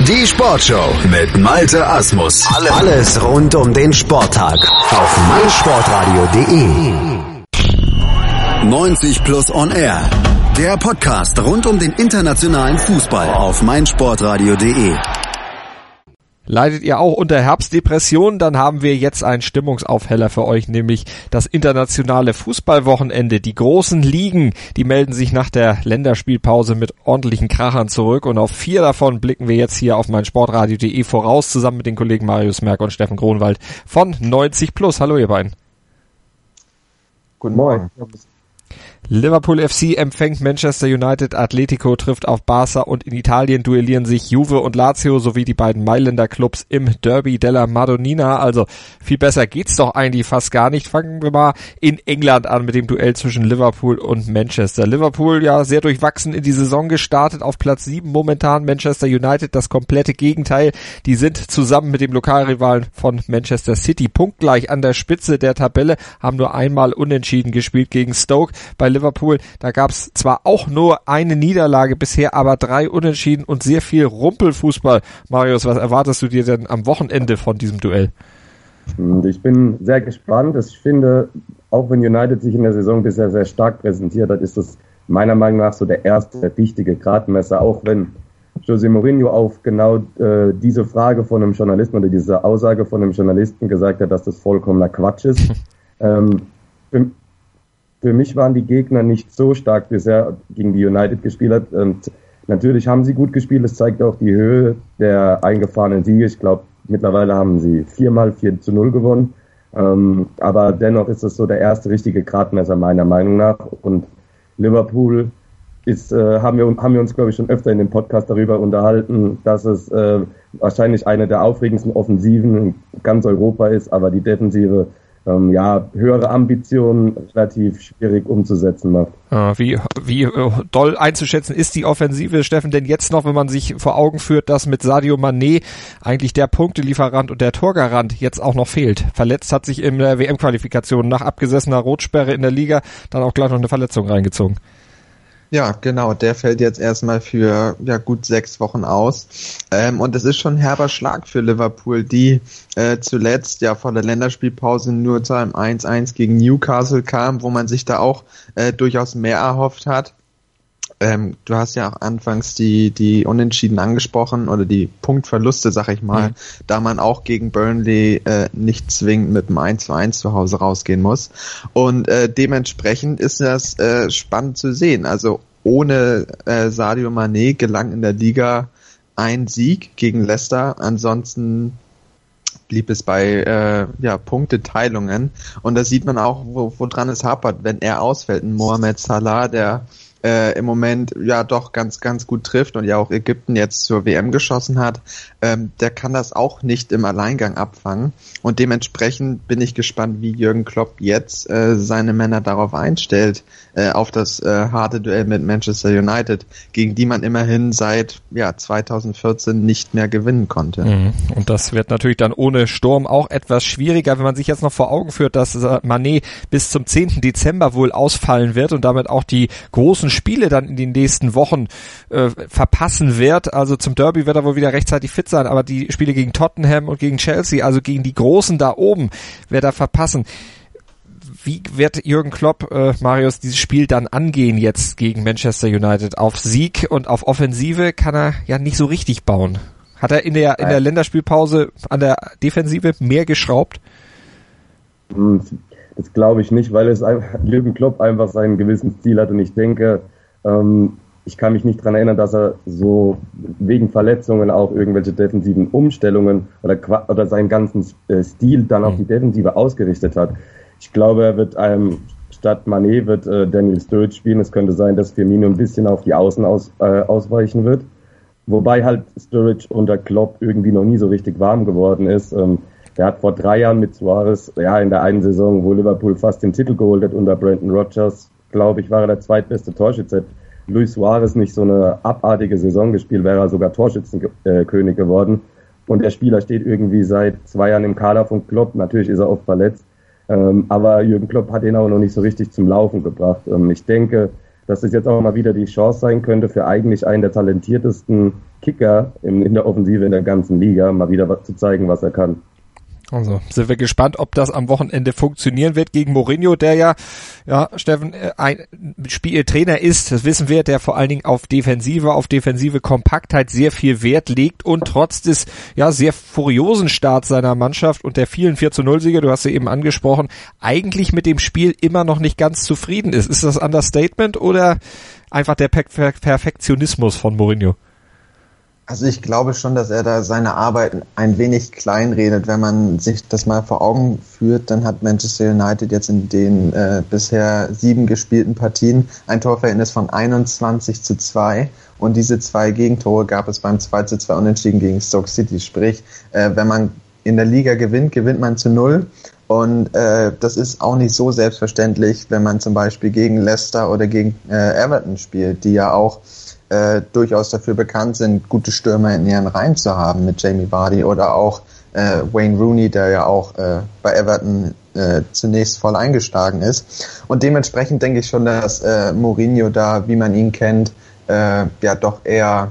Die Sportshow mit Malte Asmus. Alles rund um den Sporttag auf meinsportradio.de. 90 Plus on Air. Der Podcast rund um den internationalen Fußball auf meinsportradio.de. Leidet ihr auch unter Herbstdepressionen? Dann haben wir jetzt einen Stimmungsaufheller für euch, nämlich das internationale Fußballwochenende. Die großen Ligen, die melden sich nach der Länderspielpause mit ordentlichen Krachern zurück und auf 4 davon blicken wir jetzt hier auf meinsportradio.de voraus, zusammen mit den Kollegen Marius Merck und Steffen Kronwald von 90 Plus. Hallo ihr beiden. Guten Morgen. Liverpool FC empfängt Manchester United, Atletico trifft auf Barca und in Italien duellieren sich Juve und Lazio sowie die beiden Mailänder Clubs im Derby della Madonnina. Also viel besser geht's doch eigentlich fast gar nicht. Fangen wir mal in England an mit dem Duell zwischen Liverpool und Manchester. Liverpool ja sehr durchwachsen in die Saison gestartet, auf Platz 7 momentan. Manchester United das komplette Gegenteil. Die sind zusammen mit dem Lokalrivalen von Manchester City punktgleich an der Spitze der Tabelle, haben nur einmal unentschieden gespielt gegen Stoke. Bei Liverpool, da gab es zwar auch nur eine Niederlage bisher, aber 3 Unentschieden und sehr viel Rumpelfußball. Marius, was erwartest du dir denn am Wochenende von diesem Duell? Ich bin sehr gespannt. Ich finde, auch wenn United sich in der Saison bisher sehr stark präsentiert hat, ist das meiner Meinung nach so der erste richtige Gradmesser, auch wenn José Mourinho auf genau diese Frage von einem Journalisten oder diese Aussage von einem Journalisten gesagt hat, dass das vollkommener Quatsch ist. Für mich waren die Gegner nicht so stark bisher gegen die United gespielt hat. Und natürlich haben sie gut gespielt. Es zeigt auch die Höhe der eingefahrenen Siege. Ich glaube, mittlerweile haben sie 4-0 gewonnen. Aber dennoch ist es so der erste richtige Gradmesser meiner Meinung nach. Und Liverpool haben wir uns, glaube ich, schon öfter in dem Podcast darüber unterhalten, dass es wahrscheinlich eine der aufregendsten Offensiven in ganz Europa ist. Aber die Defensive höhere Ambitionen relativ schwierig umzusetzen macht. Wie doll einzuschätzen ist die Offensive, Steffen, denn jetzt noch, wenn man sich vor Augen führt, dass mit Sadio Mané eigentlich der Punktelieferant und der Torgarant jetzt auch noch fehlt. Verletzt hat sich in der WM-Qualifikation nach abgesessener Rotsperre in der Liga dann auch gleich noch eine Verletzung reingezogen. Ja, genau, der fällt jetzt erstmal für gut 6 Wochen aus. Und es ist schon ein herber Schlag für Liverpool, die zuletzt vor der Länderspielpause nur zu einem 1-1 gegen Newcastle kam, wo man sich da auch durchaus mehr erhofft hat. Du hast ja auch anfangs die Unentschieden angesprochen oder die Punktverluste, sag ich mal, da man auch gegen Burnley nicht zwingend mit einem 1-1 zu Hause rausgehen muss. Und dementsprechend ist das spannend zu sehen. Also ohne Sadio Mané gelang in der Liga ein Sieg gegen Leicester. Ansonsten blieb es bei Punkteteilungen. Und da sieht man auch, woran es hapert, wenn er ausfällt. Ein Mohamed Salah, der im Moment doch ganz, ganz gut trifft und ja auch Ägypten jetzt zur WM geschossen hat, der kann das auch nicht im Alleingang abfangen. Und dementsprechend bin ich gespannt, wie Jürgen Klopp jetzt seine Männer darauf einstellt, auf das harte Duell mit Manchester United, gegen die man immerhin seit 2014 nicht mehr gewinnen konnte. Und das wird natürlich dann ohne Sturm auch etwas schwieriger, wenn man sich jetzt noch vor Augen führt, dass Mané bis zum 10. Dezember wohl ausfallen wird und damit auch die großen Spiele dann in den nächsten Wochen verpassen wird. Also zum Derby wird er wohl wieder rechtzeitig fit sein, aber die Spiele gegen Tottenham und gegen Chelsea, also gegen die Großen da oben, wird er verpassen. Wie wird Jürgen Klopp, Marius, dieses Spiel dann angehen jetzt gegen Manchester United? Auf Sieg und auf Offensive kann er ja nicht so richtig bauen. Hat er in der Länderspielpause an der Defensive mehr geschraubt? Das glaube ich nicht, weil Jürgen Klopp einfach seinen gewissen Stil hat und ich denke, ich kann mich nicht daran erinnern, dass er so wegen Verletzungen auch irgendwelche defensiven Umstellungen oder seinen ganzen Stil dann auf die Defensive ausgerichtet hat. Ich glaube, er wird statt Mané wird Daniel Sturridge spielen. Es könnte sein, dass Firmino ein bisschen auf die Außen ausweichen wird. Wobei halt Sturridge unter Klopp irgendwie noch nie so richtig warm geworden ist. Er hat vor 3 Jahren mit Suarez, in der einen Saison, wo Liverpool fast den Titel geholt hat unter Brendan Rodgers, glaube ich, war er der zweitbeste Torschütze. Luis Suarez nicht so eine abartige Saison gespielt, wäre er sogar Torschützenkönig geworden. Und der Spieler steht irgendwie seit 2 Jahren im Kader von Klopp. Natürlich ist er oft verletzt. Aber Jürgen Klopp hat ihn auch noch nicht so richtig zum Laufen gebracht. Ich denke, dass das jetzt auch mal wieder die Chance sein könnte für eigentlich einen der talentiertesten Kicker in der Offensive in der ganzen Liga, mal wieder zu zeigen, was er kann. Also sind wir gespannt, ob das am Wochenende funktionieren wird gegen Mourinho, der ja, Steffen, ein Spieltrainer ist, das wissen wir, der vor allen Dingen auf defensive Kompaktheit sehr viel Wert legt und trotz des ja sehr furiosen Starts seiner Mannschaft und der vielen 4-0-Siege, du hast sie eben angesprochen, eigentlich mit dem Spiel immer noch nicht ganz zufrieden ist. Ist das Understatement oder einfach der Perfektionismus von Mourinho? Also ich glaube schon, dass er da seine Arbeit ein wenig kleinredet. Wenn man sich das mal vor Augen führt, dann hat Manchester United jetzt in den bisher 7 gespielten Partien ein Torverhältnis von 21:2 und diese 2 Gegentore gab es beim 2:2 Unentschieden gegen Stoke City. Sprich, wenn man in der Liga gewinnt man zu 0 und das ist auch nicht so selbstverständlich, wenn man zum Beispiel gegen Leicester oder gegen Everton spielt, die ja auch durchaus dafür bekannt sind, gute Stürmer in ihren Reihen zu haben mit Jamie Vardy oder auch Wayne Rooney, der ja auch bei Everton zunächst voll eingeschlagen ist. Und dementsprechend denke ich schon, dass Mourinho da, wie man ihn kennt, ja doch eher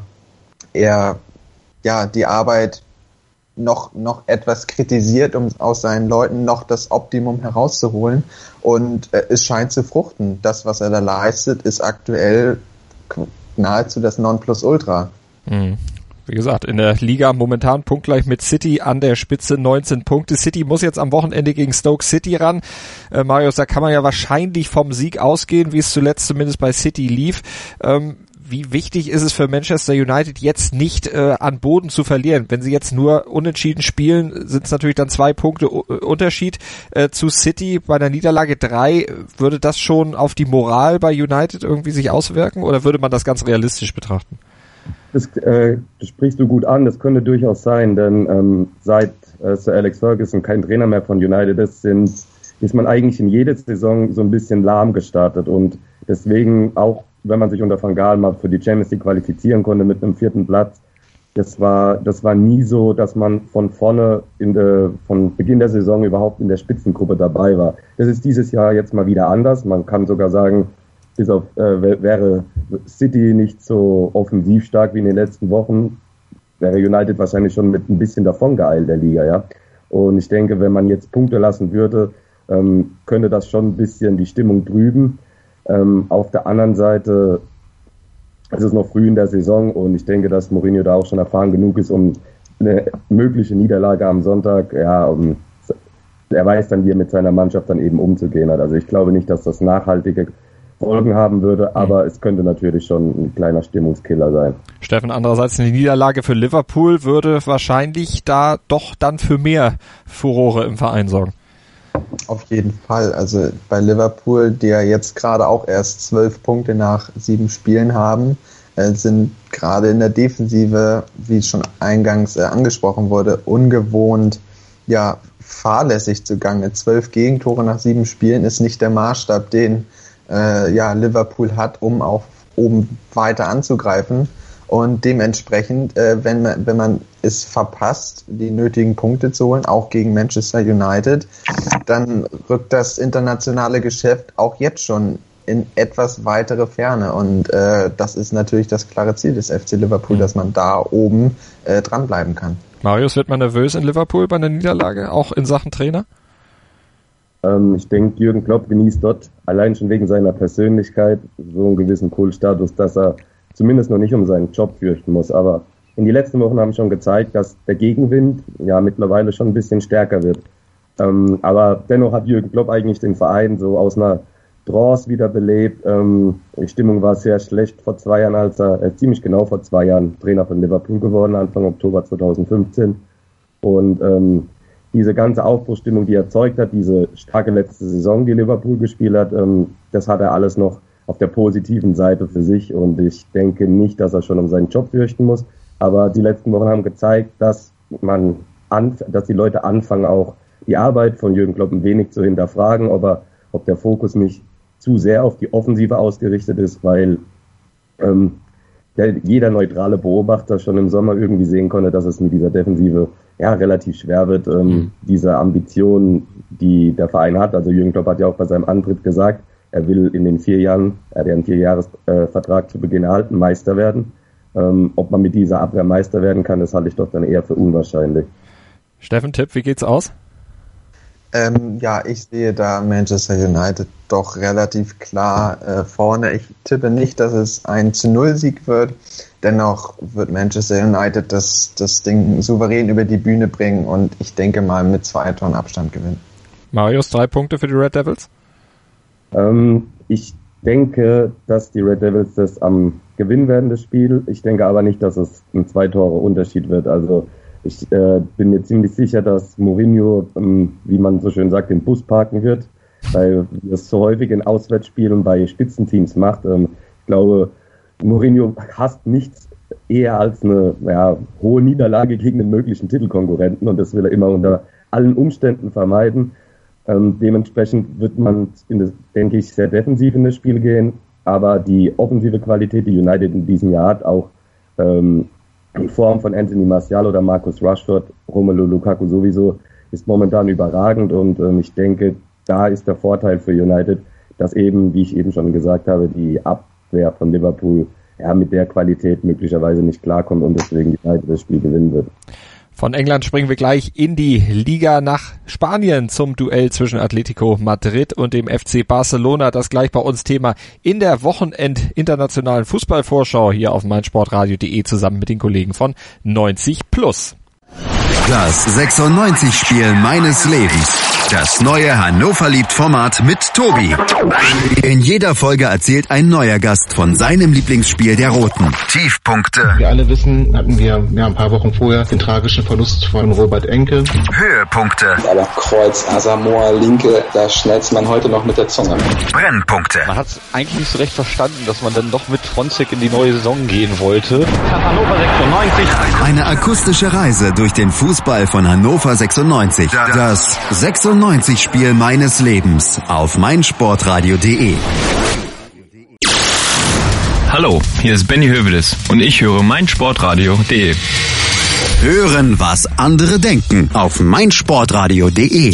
ja die Arbeit noch etwas kritisiert, um aus seinen Leuten noch das Optimum herauszuholen. Und es scheint zu fruchten. Das, was er da leistet, ist aktuell nahezu das Nonplusultra. Wie gesagt, in der Liga momentan punktgleich mit City an der Spitze, 19 Punkte. City muss jetzt am Wochenende gegen Stoke City ran. Marius, da kann man ja wahrscheinlich vom Sieg ausgehen, wie es zuletzt zumindest bei City lief. Wie wichtig ist es für Manchester United jetzt nicht an Boden zu verlieren? Wenn sie jetzt nur unentschieden spielen, sind es natürlich dann 2 Punkte Unterschied zu City. Bei einer Niederlage 3, würde das schon auf die Moral bei United irgendwie sich auswirken oder würde man das ganz realistisch betrachten? Das sprichst du gut an, das könnte durchaus sein, denn seit Sir Alex Ferguson kein Trainer mehr von United ist man eigentlich in jede Saison so ein bisschen lahm gestartet und deswegen auch, wenn man sich unter Van Gaal mal für die Champions League qualifizieren konnte mit einem 4. Platz, das war nie so, dass man von Beginn der Saison überhaupt in der Spitzengruppe dabei war. Das ist dieses Jahr jetzt mal wieder anders. Man kann sogar sagen, bis auf wäre City nicht so offensiv stark wie in den letzten Wochen, wäre United wahrscheinlich schon mit ein bisschen davon geeilt der Liga, ja. Und ich denke, wenn man jetzt Punkte lassen würde, könnte das schon ein bisschen die Stimmung trüben. Auf der anderen Seite ist es noch früh in der Saison und ich denke, dass Mourinho da auch schon erfahren genug ist, um eine mögliche Niederlage am Sonntag, er weiß dann, wie er mit seiner Mannschaft dann eben umzugehen hat. Also ich glaube nicht, dass das nachhaltige Folgen haben würde, aber es könnte natürlich schon ein kleiner Stimmungskiller sein. Steffen, andererseits eine Niederlage für Liverpool würde wahrscheinlich da doch dann für mehr Furore im Verein sorgen. Auf jeden Fall. Also bei Liverpool, die ja jetzt gerade auch erst 12 Punkte nach 7 Spielen haben, sind gerade in der Defensive, wie schon eingangs angesprochen wurde, ungewohnt fahrlässig zugange. 12 Gegentore nach 7 Spielen ist nicht der Maßstab, den Liverpool hat, um auch oben weiter anzugreifen. Und dementsprechend, wenn man es verpasst, die nötigen Punkte zu holen, auch gegen Manchester United, dann rückt das internationale Geschäft auch jetzt schon in etwas weitere Ferne. Und das ist natürlich das klare Ziel des FC Liverpool, dass man da oben dranbleiben kann. Marius, wird man nervös in Liverpool bei einer Niederlage, auch in Sachen Trainer? Ich denke, Jürgen Klopp genießt dort allein schon wegen seiner Persönlichkeit so einen gewissen Kultstatus, dass er zumindest noch nicht um seinen Job fürchten muss. Aber in die letzten Wochen haben schon gezeigt, dass der Gegenwind mittlerweile schon ein bisschen stärker wird. Aber dennoch hat Jürgen Klopp eigentlich den Verein so aus einer Trance wiederbelebt. Die Stimmung war sehr schlecht vor 2 Jahren, als er ziemlich genau vor 2 Jahren Trainer von Liverpool geworden, Anfang Oktober 2015. Und diese ganze Aufbruchsstimmung, die er erzeugt hat, diese starke letzte Saison, die Liverpool gespielt hat, das hat er alles noch auf der positiven Seite für sich und ich denke nicht, dass er schon um seinen Job fürchten muss, aber die letzten Wochen haben gezeigt, dass die Leute anfangen, auch die Arbeit von Jürgen Klopp ein wenig zu hinterfragen, ob der Fokus nicht zu sehr auf die Offensive ausgerichtet ist, weil jeder neutrale Beobachter schon im Sommer irgendwie sehen konnte, dass es mit dieser Defensive relativ schwer wird, diese Ambitionen, die der Verein hat. Also Jürgen Klopp hat ja auch bei seinem Antritt gesagt, er will in den 4 Jahren, er hat ja einen 4-Jahres-Vertrag zu Beginn erhalten, Meister werden. Ob man mit dieser Abwehr Meister werden kann, das halte ich doch dann eher für unwahrscheinlich. Steffen, Tipp, wie geht's aus? Ich sehe da Manchester United doch relativ klar vorne. Ich tippe nicht, dass es ein 0-Sieg wird. Dennoch wird Manchester United das Ding souverän über die Bühne bringen und ich denke mal mit 2 Toren Abstand gewinnen. Marius, 3 Punkte für die Red Devils? Ich denke, dass die Red Devils das gewinnen werden, das Spiel. Ich denke aber nicht, dass es ein 2-Tore-Unterschied wird. Also ich bin mir ziemlich sicher, dass Mourinho, wie man so schön sagt, den Bus parken wird, weil er es so häufig in Auswärtsspielen bei Spitzenteams macht. Ich glaube, Mourinho hasst nichts eher als eine hohe Niederlage gegen den möglichen Titelkonkurrenten und das will er immer unter allen Umständen vermeiden. Dementsprechend wird man, denke ich, sehr defensiv in das Spiel gehen, aber die offensive Qualität, die United in diesem Jahr hat, auch in Form von Anthony Martial oder Marcus Rashford, Romelu Lukaku sowieso, ist momentan überragend und ich denke, da ist der Vorteil für United, dass eben, wie ich eben schon gesagt habe, die Abwehr von Liverpool mit der Qualität möglicherweise nicht klarkommt und deswegen United das Spiel gewinnen wird. Von England springen wir gleich in die Liga nach Spanien zum Duell zwischen Atletico Madrid und dem FC Barcelona. Das gleich bei uns Thema in der Wochenend-internationalen Fußballvorschau hier auf meinsportradio.de zusammen mit den Kollegen von 90+. Das 96-Spiel meines Lebens. Das neue Hannover-liebt-Format mit Tobi. In jeder Folge erzählt ein neuer Gast von seinem Lieblingsspiel der Roten. Tiefpunkte. Wir alle wissen, hatten wir ein paar Wochen vorher den tragischen Verlust von Robert Enke. Höhepunkte. Aber Kreuz, Asamoah, Linke, da schnellt man heute noch mit der Zunge. Brennpunkte. Man hat es eigentlich nicht so recht verstanden, dass man dann doch mit Fronzek in die neue Saison gehen wollte. Hannover 96. Eine akustische Reise durch den Fußball von Hannover 96. Das 96-Spiel meines Lebens auf meinsportradio.de. Hallo, hier ist Benny Hövedes und ich höre meinsportradio.de. Hören, was andere denken auf meinsportradio.de.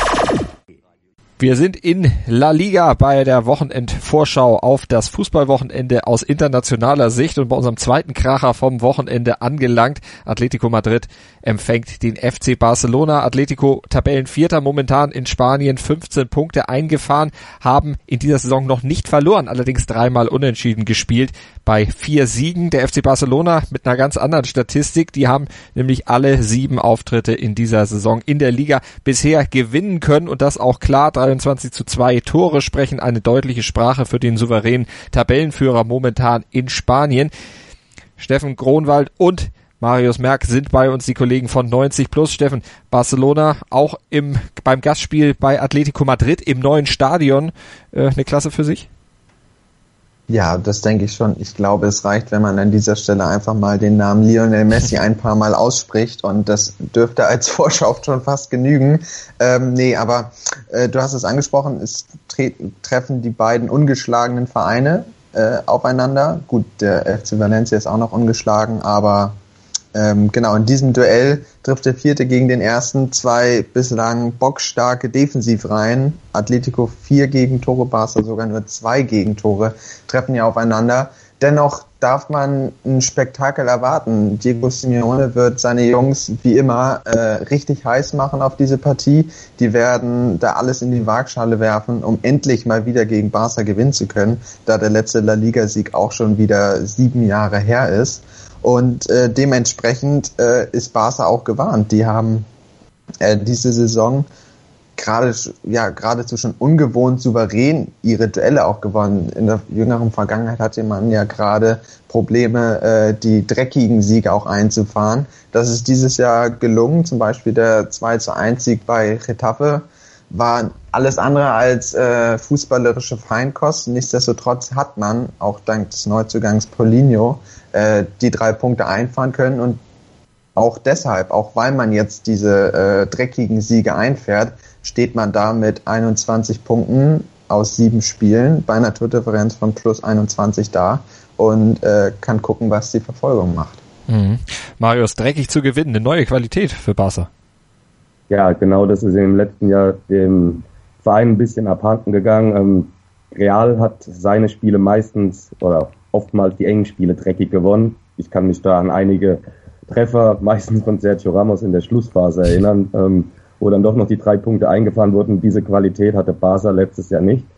Wir sind in La Liga bei der Wochenendvorschau auf das Fußballwochenende aus internationaler Sicht und bei unserem zweiten Kracher vom Wochenende angelangt. Atletico Madrid empfängt den FC Barcelona. Atletico Tabellenvierter momentan in Spanien, 15 Punkte eingefahren, haben in dieser Saison noch nicht verloren, allerdings 3-mal unentschieden gespielt bei 4 Siegen. Der FC Barcelona mit einer ganz anderen Statistik, die haben nämlich alle 7 Auftritte in dieser Saison in der Liga bisher gewinnen können und das auch klar. 23:2 Tore sprechen eine deutliche Sprache für den souveränen Tabellenführer momentan in Spanien. Steffen Gronwald und Marius Merck sind bei uns, die Kollegen von 90+. Steffen, Barcelona auch beim Gastspiel bei Atletico Madrid im neuen Stadion eine Klasse für sich? Ja, das denke ich schon. Ich glaube, es reicht, wenn man an dieser Stelle einfach mal den Namen Lionel Messi ein paar Mal ausspricht und das dürfte als Vorschau schon fast genügen. Aber du hast es angesprochen, es treffen die beiden ungeschlagenen Vereine aufeinander. Gut, der FC Valencia ist auch noch ungeschlagen, aber genau, in diesem Duell trifft der Vierte gegen den Ersten, 2 bislang bockstarke Defensivreihen. Atletico 4 Gegentore, Barca sogar nur 2 Gegentore, treffen ja aufeinander. Dennoch darf man ein Spektakel erwarten. Diego Simeone wird seine Jungs wie immer richtig heiß machen auf diese Partie. Die werden da alles in die Waagschale werfen, um endlich mal wieder gegen Barca gewinnen zu können, da der letzte La Liga-Sieg auch schon wieder 7 Jahre her ist. Und dementsprechend ist Barca auch gewarnt. Die haben diese Saison geradezu schon ungewohnt souverän ihre Duelle auch gewonnen. In der jüngeren Vergangenheit hatte man ja gerade Probleme, die dreckigen Siege auch einzufahren. Das ist dieses Jahr gelungen. Zum Beispiel der 2:1-Sieg bei Getafe war alles andere als fußballerische Feinkost. Nichtsdestotrotz hat man, auch dank des Neuzugangs Paulinho, die 3 Punkte einfahren können und auch deshalb, auch weil man jetzt diese dreckigen Siege einfährt, steht man da mit 21 Punkten aus 7 Spielen bei einer Tordifferenz von plus 21 da und kann gucken, was die Verfolgung macht. Mhm. Marius, dreckig zu gewinnen, eine neue Qualität für Barca. Ja, genau, das ist im letzten Jahr dem Verein ein bisschen abhanden gegangen. Real hat seine Spiele meistens oder oftmals die engen Spiele dreckig gewonnen. Ich kann mich da an einige Treffer, meistens von Sergio Ramos in der Schlussphase erinnern, wo dann doch noch die 3 Punkte eingefahren wurden. Diese Qualität hatte Barca letztes Jahr nicht.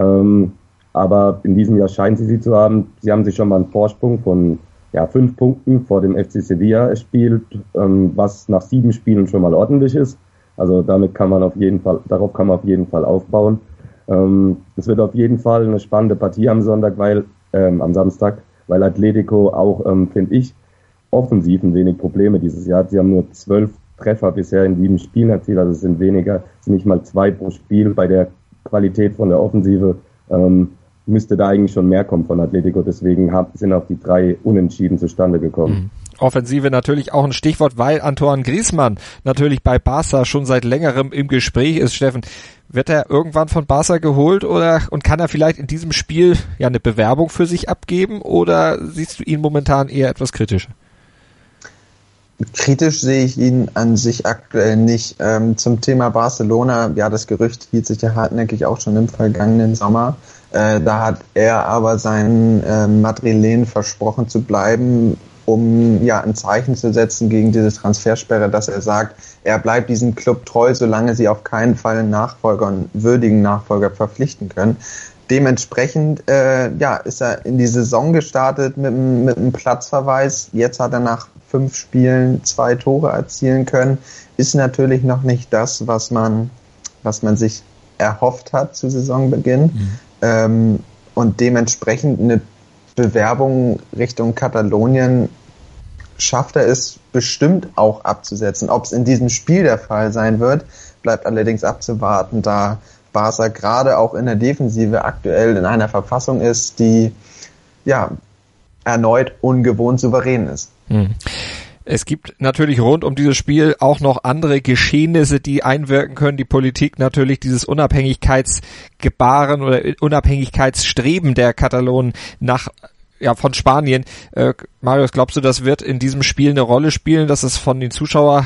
Aber in diesem Jahr scheinen sie zu haben. Sie haben sich schon mal einen Vorsprung von 5 Punkten vor dem FC Sevilla erspielt, was nach 7 Spielen schon mal ordentlich ist. Also darauf kann man auf jeden Fall aufbauen. Es wird auf jeden Fall eine spannende Partie am Samstag, weil Atletico auch, finde ich, offensiv ein wenig Probleme dieses Jahr hat. Sie haben nur 12 Treffer bisher in 7 Spielen erzielt, also es sind nicht mal 2 pro Spiel. Bei der Qualität von der Offensive müsste da eigentlich schon mehr kommen von Atletico, deswegen sind auch die 3 Unentschieden zustande gekommen. Offensive natürlich auch ein Stichwort, weil Antoine Griezmann natürlich bei Barca schon seit längerem im Gespräch ist. Steffen, wird er irgendwann von Barca geholt und kann er vielleicht in diesem Spiel eine Bewerbung für sich abgeben oder siehst du ihn momentan eher etwas kritischer? Kritisch sehe ich ihn an sich aktuell nicht. Zum Thema Barcelona, das Gerücht hielt sich ja hartnäckig auch schon im vergangenen Sommer. Da hat er aber seinen Madrilen versprochen zu bleiben, um ein Zeichen zu setzen gegen diese Transfersperre, dass er sagt, er bleibt diesem Club treu, solange sie auf keinen Fall einen Nachfolger, einen würdigen Nachfolger verpflichten können. Dementsprechend ist er in die Saison gestartet mit einem Platzverweis. Jetzt hat er nach 5 Spielen 2 Tore erzielen können. Ist natürlich noch nicht das, was man sich erhofft hat zu Saisonbeginn. Und dementsprechend eine Bewerbung Richtung Katalonien schafft er es bestimmt auch abzusetzen. Ob es in diesem Spiel der Fall sein wird, bleibt allerdings abzuwarten, da Barca gerade auch in der Defensive aktuell in einer Verfassung ist, die erneut ungewohnt souverän ist. Es gibt natürlich rund um dieses Spiel auch noch andere Geschehnisse, die einwirken können. Die Politik natürlich, dieses Unabhängigkeitsgebaren oder Unabhängigkeitsstreben der Katalonen von Spanien. Marius, glaubst du, das wird in diesem Spiel eine Rolle spielen, dass es von den Zuschauern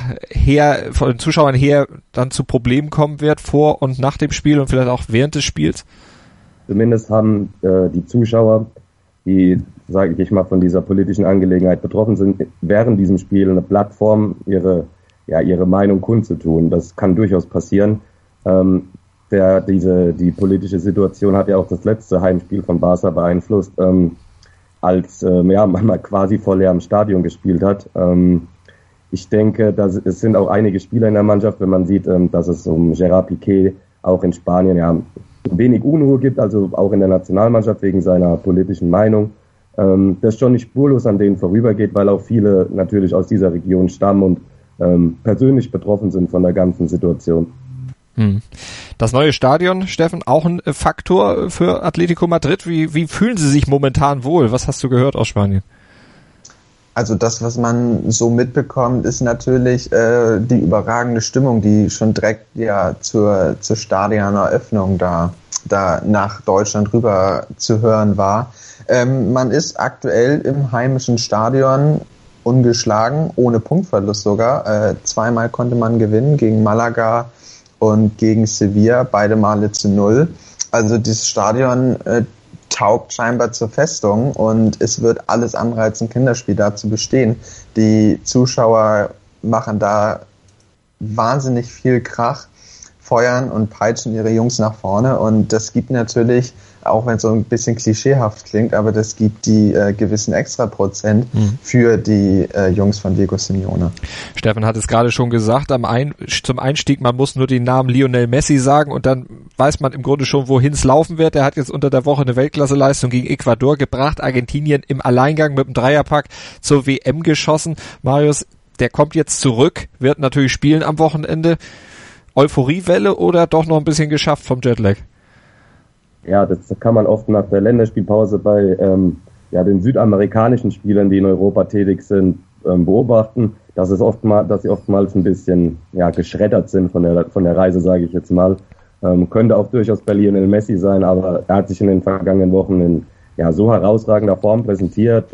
her dann zu Problemen kommen wird vor und nach dem Spiel und vielleicht auch während des Spiels? Zumindest haben die Zuschauer, die, sage ich mal, von dieser politischen Angelegenheit betroffen sind, während diesem Spiel eine Plattform, ihre Meinung kundzutun. Das kann durchaus passieren. Die politische Situation hat ja auch das letzte Heimspiel von Barca beeinflusst, als man mal quasi vor leerem Stadion gespielt hat. Ich denke, es sind auch einige Spieler in der Mannschaft, wenn man sieht, dass es um Gerard Piqué auch in Spanien wenig Unruhe gibt, also auch in der Nationalmannschaft wegen seiner politischen Meinung. Das schon nicht spurlos an denen vorübergeht, weil auch viele natürlich aus dieser Region stammen und persönlich betroffen sind von der ganzen Situation. Das neue Stadion, Steffen, auch ein Faktor für Atletico Madrid. Wie fühlen sie sich momentan wohl? Was hast du gehört aus Spanien? Also das, was man so mitbekommt, ist natürlich die überragende Stimmung, die schon direkt zur Stadioneröffnung da nach Deutschland rüber zu hören war. Man ist aktuell im heimischen Stadion ungeschlagen, ohne Punktverlust sogar. 2-mal konnte man gewinnen gegen Malaga und gegen Sevilla, beide Male 0. Also das Stadion taugt scheinbar zur Festung und es wird alles andere als ein Kinderspiel da zu bestehen. Die Zuschauer machen da wahnsinnig viel Krach, feuern und peitschen ihre Jungs nach vorne und das gibt natürlich, auch wenn es so ein bisschen klischeehaft klingt, aber das gibt die gewissen Extraprozent für die Jungs von Diego Simeone. Steffen hat es gerade schon gesagt, zum Einstieg, man muss nur den Namen Lionel Messi sagen und dann weiß man im Grunde schon, wohin es laufen wird. Er hat jetzt unter der Woche eine Weltklasseleistung gegen Ecuador gebracht, Argentinien im Alleingang mit dem Dreierpack zur WM geschossen. Marius, der kommt jetzt zurück, wird natürlich spielen am Wochenende. Euphoriewelle oder doch noch ein bisschen geschafft vom Jetlag? Ja, das kann man oft nach der Länderspielpause bei den südamerikanischen Spielern, die in Europa tätig sind, beobachten, dass sie oftmals ein bisschen geschreddert sind von der Reise, sage ich jetzt mal. Könnte auch durchaus bei Lionel Messi sein, aber er hat sich in den vergangenen Wochen in so herausragender Form präsentiert.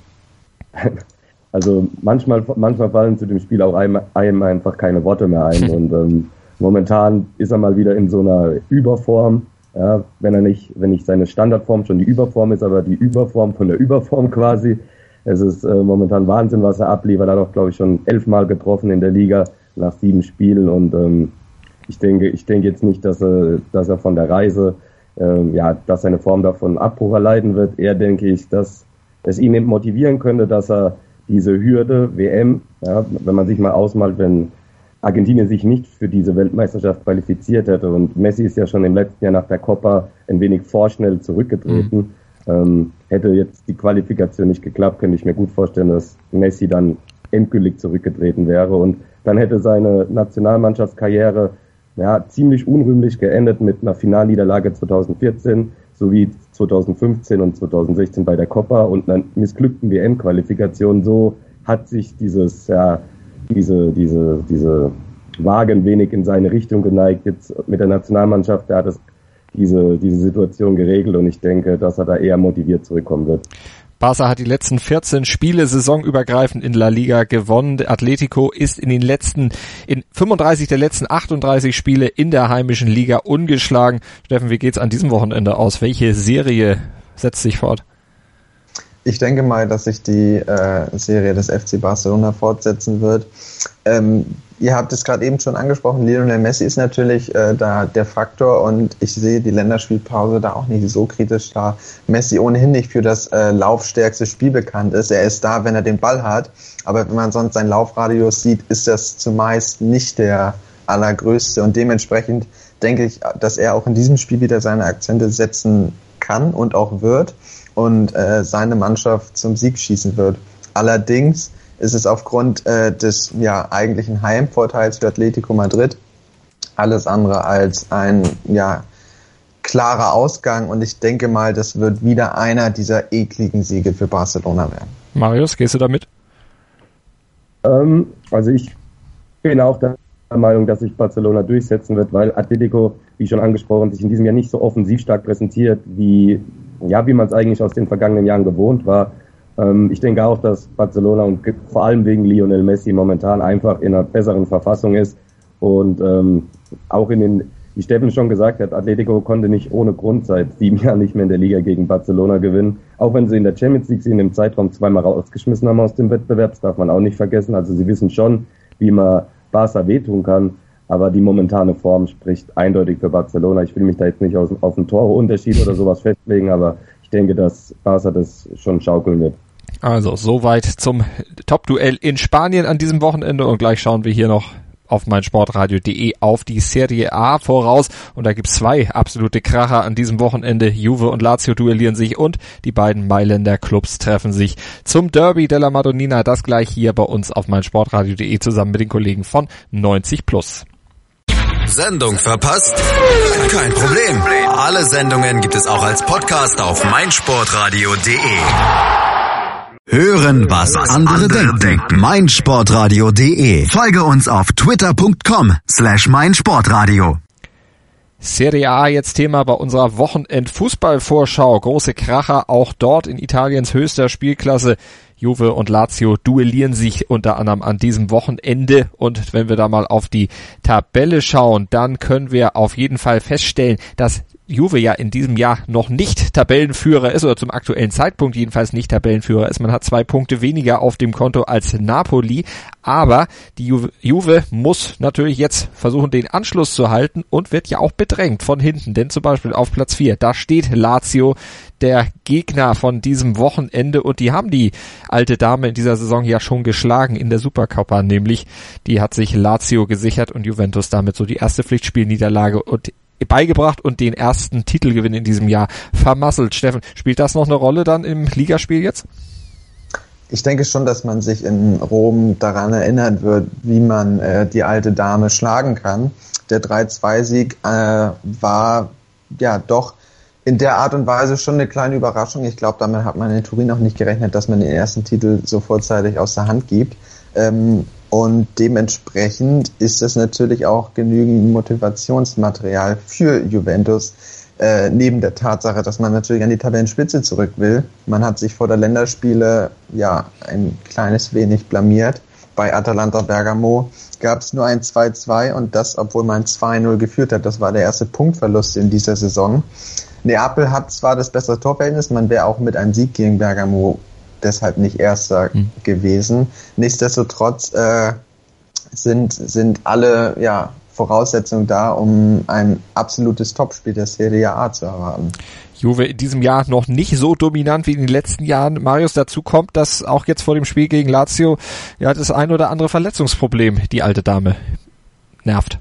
Also manchmal fallen zu dem Spiel auch einem einfach keine Worte mehr ein und momentan ist er mal wieder in so einer Überform. Ja, wenn nicht seine Standardform schon die Überform ist, aber die Überform von der Überform quasi. Es ist momentan Wahnsinn, was er abliefert. Er hat auch, glaube ich, schon 11 Mal getroffen in der Liga nach 7 Spielen und ich denke jetzt nicht, dass er von der Reise, dass seine Form davon Abbruch erleiden wird. Eher denke ich, dass es ihn eben motivieren könnte, dass er diese Hürde WM, ja, wenn man sich mal ausmalt, wenn Argentinien sich nicht für diese Weltmeisterschaft qualifiziert hätte und Messi ist ja schon im letzten Jahr nach der Copa ein wenig vorschnell zurückgetreten, hätte jetzt die Qualifikation nicht geklappt, könnte ich mir gut vorstellen, dass Messi dann endgültig zurückgetreten wäre und dann hätte seine Nationalmannschaftskarriere ziemlich unrühmlich geendet mit einer Finalniederlage 2014 sowie 2015 und 2016 bei der Copa und einer missglückten WM-Qualifikation. So hat sich diese Waage ein wenig in seine Richtung geneigt. Jetzt mit der Nationalmannschaft, der hat diese Situation geregelt und ich denke, dass er da eher motiviert zurückkommen wird. Barca hat die letzten 14 Spiele saisonübergreifend in La Liga gewonnen. Atletico ist in 35 der letzten 38 Spiele in der heimischen Liga ungeschlagen. Steffen, wie geht's an diesem Wochenende aus? Welche Serie setzt sich fort? Ich denke mal, dass sich die Serie des FC Barcelona fortsetzen wird. Ihr habt es gerade eben schon angesprochen, Lionel Messi ist natürlich da der Faktor und ich sehe die Länderspielpause da auch nicht so kritisch, da Messi ohnehin nicht für das laufstärkste Spiel bekannt ist. Er ist da, wenn er den Ball hat, aber wenn man sonst seinen Laufradius sieht, ist das zumeist nicht der allergrößte und dementsprechend denke ich, dass er auch in diesem Spiel wieder seine Akzente setzen kann und auch wird und seine Mannschaft zum Sieg schießen wird. Allerdings ist es aufgrund des eigentlichen Heimvorteils für Atletico Madrid alles andere als ein klarer Ausgang und ich denke mal, das wird wieder einer dieser ekligen Siege für Barcelona werden. Marius, gehst du damit? Also ich bin auch der Meinung, dass sich Barcelona durchsetzen wird, weil Atletico, wie schon angesprochen, sich in diesem Jahr nicht so offensiv stark präsentiert, wie man es eigentlich aus den vergangenen Jahren gewohnt war. Ich denke auch, dass Barcelona und vor allem wegen Lionel Messi momentan einfach in einer besseren Verfassung ist und auch wie Steffen schon gesagt hat, Atletico konnte nicht ohne Grund seit 7 Jahren nicht mehr in der Liga gegen Barcelona gewinnen. Auch wenn sie in der Champions League sie in dem Zeitraum 2-mal rausgeschmissen haben aus dem Wettbewerb, das darf man auch nicht vergessen. Also sie wissen schon, wie man Barca wehtun kann, aber die momentane Form spricht eindeutig für Barcelona. Ich will mich da jetzt nicht auf einen Toreunterschied oder sowas festlegen, aber ich denke, dass Barca das schon schaukeln wird. Also soweit zum Top-Duell in Spanien an diesem Wochenende und gleich schauen wir hier noch auf meinsportradio.de auf die Serie A voraus und da gibt's 2 absolute Kracher an diesem Wochenende. Juve und Lazio duellieren sich und die beiden Mailänder Clubs treffen sich zum Derby della Madonnina. Das gleich hier bei uns auf meinsportradio.de zusammen mit den Kollegen von 90+. Sendung verpasst? Kein Problem. Alle Sendungen gibt es auch als Podcast auf meinsportradio.de. Hören, was andere denken. meinsportradio.de. Folge uns auf twitter.com/meinsportradio. Serie A jetzt Thema bei unserer Wochenend-Fußballvorschau. Große Kracher auch dort in Italiens höchster Spielklasse. Juve und Lazio duellieren sich unter anderem an diesem Wochenende und wenn wir da mal auf die Tabelle schauen, dann können wir auf jeden Fall feststellen, dass Juve ja in diesem Jahr noch nicht Tabellenführer ist oder zum aktuellen Zeitpunkt jedenfalls nicht Tabellenführer ist. Man hat 2 Punkte weniger auf dem Konto als Napoli, aber die Juve muss natürlich jetzt versuchen, den Anschluss zu halten und wird ja auch bedrängt von hinten, denn zum Beispiel auf Platz 4, da steht Lazio, der Gegner von diesem Wochenende und die haben die alte Dame in dieser Saison ja schon geschlagen in der Supercoppa, nämlich die hat sich Lazio gesichert und Juventus damit so die erste Pflichtspielniederlage und beigebracht und den ersten Titelgewinn in diesem Jahr vermasselt. Steffen, spielt das noch eine Rolle dann im Ligaspiel jetzt? Ich denke schon, dass man sich in Rom daran erinnern wird, wie man die alte Dame schlagen kann. Der 3-2-Sieg war ja doch in der Art und Weise schon eine kleine Überraschung. Ich glaube, damit hat man in Turin auch nicht gerechnet, dass man den ersten Titel so vorzeitig aus der Hand gibt. Und dementsprechend ist es natürlich auch genügend Motivationsmaterial für Juventus, neben der Tatsache, dass man natürlich an die Tabellenspitze zurück will. Man hat sich vor der Länderspiele ja ein kleines wenig blamiert. bei Atalanta Bergamo gab es nur ein 2-2 und das, obwohl man 2-0 geführt hat. Das war der erste Punktverlust in dieser Saison. Neapel hat zwar das bessere Torverhältnis, man wäre auch mit einem Sieg gegen Bergamo deshalb nicht Erster gewesen. Nichtsdestotrotz sind alle Voraussetzungen da, um ein absolutes Topspiel der Serie A zu erwarten. Juve in diesem Jahr noch nicht so dominant wie in den letzten Jahren. Marius, dazu kommt, dass auch jetzt vor dem Spiel gegen Lazio das ein oder andere Verletzungsproblem die alte Dame nervt.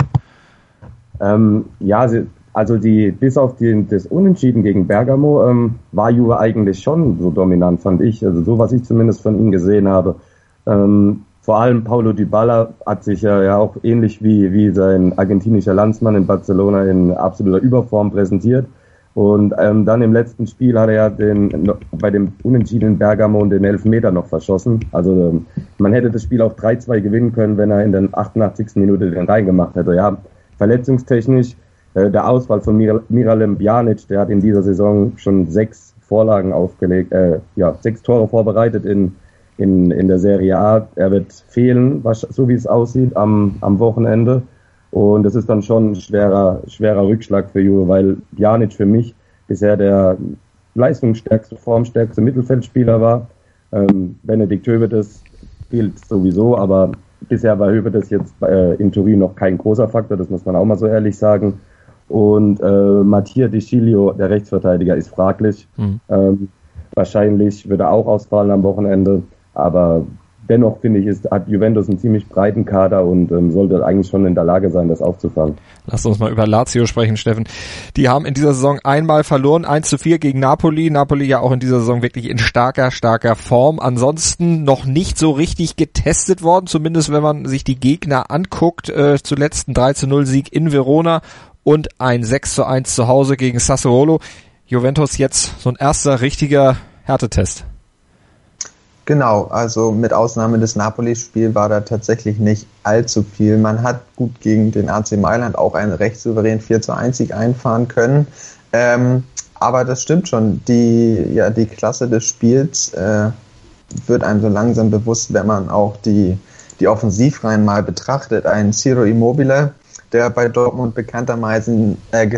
Bis auf das Unentschieden gegen Bergamo war Juve eigentlich schon so dominant, fand ich. Also so, was ich zumindest von ihm gesehen habe. Vor allem Paulo Dybala hat sich ja auch ähnlich wie sein argentinischer Landsmann in Barcelona in absoluter Überform präsentiert. Und dann im letzten Spiel hat er ja bei dem unentschiedenen Bergamo den Elfmeter noch verschossen. Also man hätte das Spiel auch 3-2 gewinnen können, wenn er in der 88. Minute den reingemacht hätte. Ja, verletzungstechnisch der Ausfall von Miralem Pjanic, der hat in dieser Saison schon 6 Vorlagen aufgelegt, 6 Tore vorbereitet in der Serie A. Er wird fehlen, so wie es aussieht, am Wochenende. Und das ist dann schon ein schwerer Rückschlag für Juve, weil Pjanic für mich bisher der leistungsstärkste, formstärkste Mittelfeldspieler war. Benedikt Höwedes fehlt sowieso, aber bisher war Höwedes jetzt in Turin noch kein großer Faktor, das muss man auch mal so ehrlich sagen. Und Mattia Di Ciglio, der Rechtsverteidiger, ist fraglich. Wahrscheinlich wird er auch ausfallen am Wochenende, aber dennoch finde ich, hat Juventus einen ziemlich breiten Kader und sollte eigentlich schon in der Lage sein, das aufzufangen. Lass uns mal über Lazio sprechen, Steffen. Die haben in dieser Saison einmal verloren, 1-4 gegen Napoli. Napoli ja auch in dieser Saison wirklich in starker Form. Ansonsten noch nicht so richtig getestet worden, zumindest wenn man sich die Gegner anguckt. Zuletzt ein 3-0 Sieg in Verona und ein 6-1 zu Hause gegen Sassuolo. Juventus jetzt so ein erster richtiger Härtetest. Genau, also mit Ausnahme des Napoli-Spiels war da tatsächlich nicht allzu viel. Man hat gut gegen den AC Mailand auch einen recht souveränen 4-1-Sieg einfahren können. Aber das stimmt schon, die Klasse des Spiels wird einem so langsam bewusst, wenn man auch die Offensivreihen mal betrachtet. Ein Ciro Immobile, der bei Dortmund bekanntermaßen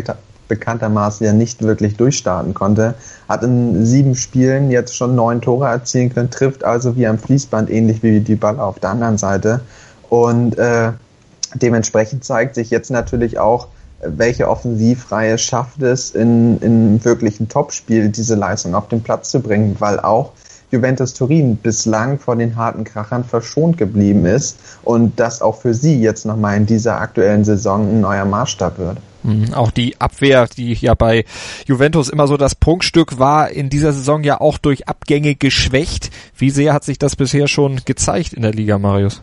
ja nicht wirklich durchstarten konnte, hat in 7 Spielen jetzt schon 9 Tore erzielen können, trifft also wie am Fließband, ähnlich wie Dybala auf der anderen Seite. Und dementsprechend zeigt sich jetzt natürlich auch, welche Offensivreihe schafft es, in wirklichen Topspiel diese Leistung auf den Platz zu bringen, weil auch Juventus Turin bislang von den harten Krachern verschont geblieben ist und das auch für sie jetzt nochmal in dieser aktuellen Saison ein neuer Maßstab wird. Auch die Abwehr, die ja bei Juventus immer so das Prunkstück war, in dieser Saison ja auch durch Abgänge geschwächt. Wie sehr hat sich das bisher schon gezeigt in der Liga, Marius?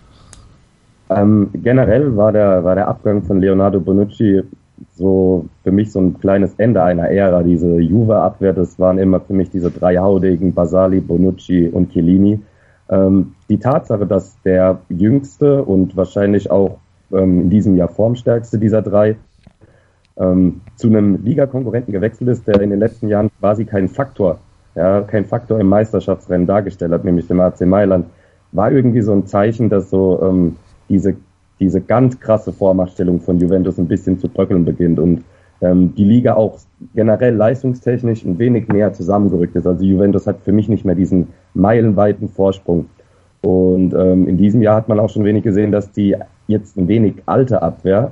Generell war der Abgang von Leonardo Bonucci so für mich so ein kleines Ende einer Ära. Diese Juve-Abwehr, das waren immer für mich diese 3 Haudegen, Basali, Bonucci und Chiellini. Die Tatsache, dass der jüngste und wahrscheinlich auch in diesem Jahr formstärkste dieser 3 zu einem Ligakonkurrenten gewechselt ist, der in den letzten Jahren quasi kein Faktor im Meisterschaftsrennen dargestellt hat, nämlich dem AC Mailand, war irgendwie so ein Zeichen, dass so diese ganz krasse Vormachtstellung von Juventus ein bisschen zu bröckeln beginnt und die Liga auch generell leistungstechnisch ein wenig näher zusammengerückt ist. Also Juventus hat für mich nicht mehr diesen meilenweiten Vorsprung. Und in diesem Jahr hat man auch schon wenig gesehen, dass die jetzt ein wenig alte Abwehr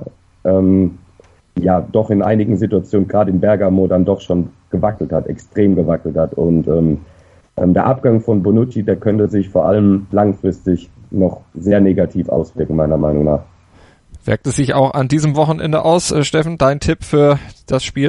doch in einigen Situationen, gerade in Bergamo, dann doch schon extrem gewackelt hat. Und der Abgang von Bonucci, der könnte sich vor allem langfristig noch sehr negativ auswirken, meiner Meinung nach. Wirkt es sich auch an diesem Wochenende aus? Steffen, dein Tipp für das Spiel?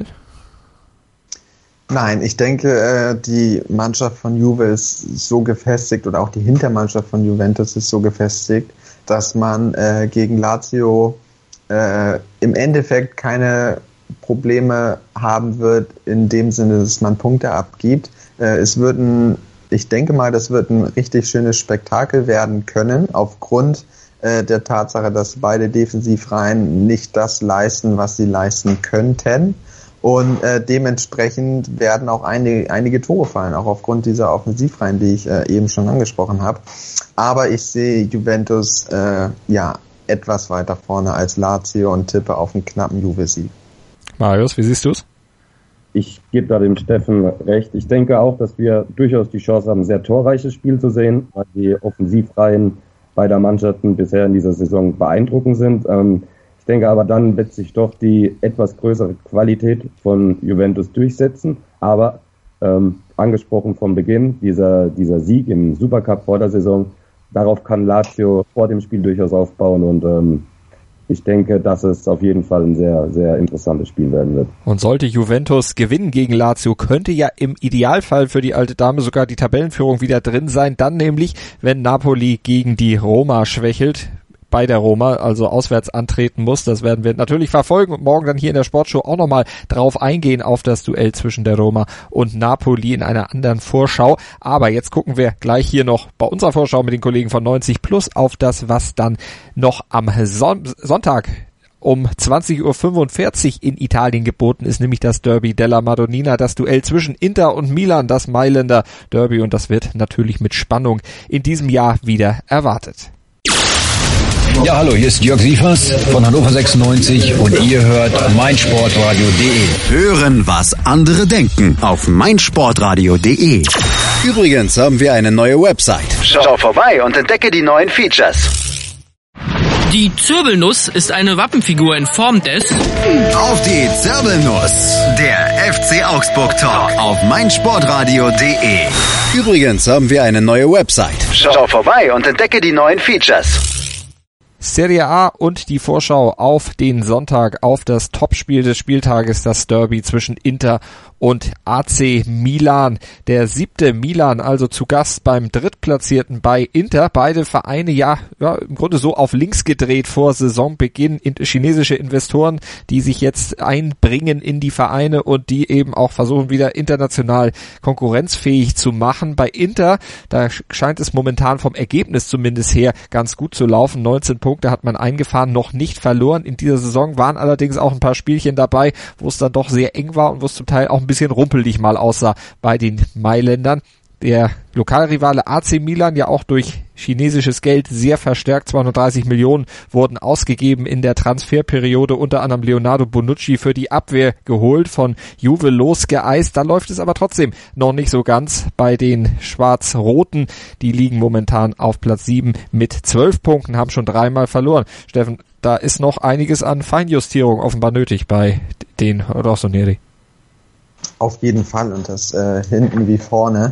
Nein, ich denke, die Mannschaft von Juve ist so gefestigt oder auch die Hintermannschaft von Juventus ist so gefestigt, dass man gegen Lazio im Endeffekt keine Probleme haben wird, in dem Sinne, dass man Punkte abgibt. Ich denke mal, das wird ein richtig schönes Spektakel werden können, aufgrund der Tatsache, dass beide Defensivreihen nicht das leisten, was sie leisten könnten. Und dementsprechend werden auch einige Tore fallen, auch aufgrund dieser Offensivreihen, die ich eben schon angesprochen habe. Aber ich sehe Juventus etwas weiter vorne als Lazio und tippe auf einen knappen Juve-Sieg. Marius, wie siehst du es? Ich gebe da dem Steffen recht. Ich denke auch, dass wir durchaus die Chance haben, ein sehr torreiches Spiel zu sehen, weil die Offensivreihen beider Mannschaften bisher in dieser Saison beeindruckend sind. Ich denke aber, dann wird sich doch die etwas größere Qualität von Juventus durchsetzen. Aber angesprochen vom Beginn, dieser Sieg im Supercup vor der Saison, darauf kann Lazio vor dem Spiel durchaus aufbauen und ich denke, dass es auf jeden Fall ein sehr, sehr interessantes Spiel werden wird. Und sollte Juventus gewinnen gegen Lazio, könnte ja im Idealfall für die alte Dame sogar die Tabellenführung wieder drin sein. Dann nämlich, wenn Napoli gegen die Roma schwächelt, bei der Roma, also auswärts antreten muss. Das werden wir natürlich verfolgen und morgen dann hier in der Sportshow auch nochmal drauf eingehen auf das Duell zwischen der Roma und Napoli in einer anderen Vorschau. Aber jetzt gucken wir gleich hier noch bei unserer Vorschau mit den Kollegen von 90 Plus auf das, was dann noch am Sonntag um 20.45 Uhr in Italien geboten ist, nämlich das Derby della Madonnina, das Duell zwischen Inter und Milan, das Mailänder Derby, und das wird natürlich mit Spannung in diesem Jahr wieder erwartet. Ja, hallo, hier ist Jörg Sievers von Hannover 96 und ihr hört meinsportradio.de. Hören, was andere denken auf meinsportradio.de. Übrigens haben wir eine neue Website. Schau vorbei und entdecke die neuen Features. Die Zirbelnuss ist eine Wappenfigur in Form des... Auf die Zirbelnuss, der FC Augsburg Talk auf meinsportradio.de. Übrigens haben wir eine neue Website. Schau vorbei und entdecke die neuen Features. Serie A und die Vorschau auf den Sonntag, auf das Topspiel des Spieltages, das Derby zwischen Inter und AC Milan. Der 7. Milan also zu Gast beim Drittplatzierten bei Inter. Beide Vereine ja im Grunde so auf links gedreht vor Saisonbeginn. Chinesische Investoren, die sich jetzt einbringen in die Vereine und die eben auch versuchen, wieder international konkurrenzfähig zu machen. Bei Inter, da scheint es momentan vom Ergebnis zumindest her ganz gut zu laufen. 19 Punkte hat man eingefahren, noch nicht verloren. In dieser Saison waren allerdings auch ein paar Spielchen dabei, wo es dann doch sehr eng war und wo es zum Teil auch ein bisschen rumpelig mal aussah bei den Mailändern. Der Lokalrivale AC Milan ja auch durch chinesisches Geld sehr verstärkt. 230 Millionen wurden ausgegeben in der Transferperiode, unter anderem Leonardo Bonucci für die Abwehr geholt, von Juve losgeeist. Da läuft es aber trotzdem noch nicht so ganz bei den Schwarz-Roten. Die liegen momentan auf Platz 7 mit 12 Punkten, haben schon 3-mal verloren. Steffen, da ist noch einiges an Feinjustierung offenbar nötig bei den Rossoneri. Auf jeden Fall, und das hinten wie vorne.